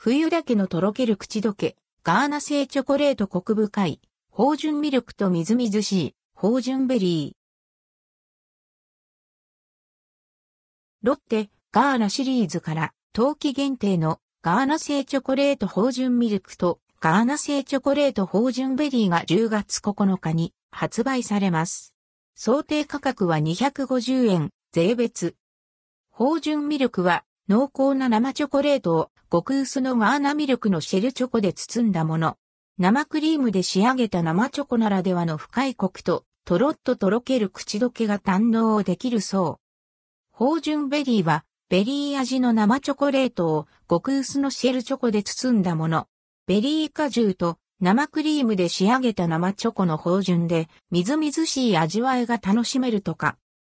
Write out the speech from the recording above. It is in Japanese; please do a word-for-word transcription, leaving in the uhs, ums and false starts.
冬だけのとろける口どけ、ガーナ製チョコレートコク深い、芳醇ミルクとみずみずしい、芳醇ベリー。ロッテ、ガーナシリーズから、冬季限定のガーナ製チョコレート芳醇ミルクとガーナ製チョコレート芳醇ベリーがじゅうがつここのかに発売されます。想定価格はにひゃくごじゅうえん、税別。芳醇ミルクは濃厚な生チョコレートを極薄のガーナミルクのシェルチョコで包んだもの。生クリームで仕上げた生チョコならではの深いコクととろっととろける口どけが堪能できるそう。芳醇ベリーはベリー味の生チョコレートを極薄のシェルチョコで包んだもの。ベリー果汁と生クリームで仕上げた生チョコの芳醇でみずみずしい味わいが楽しめるとか。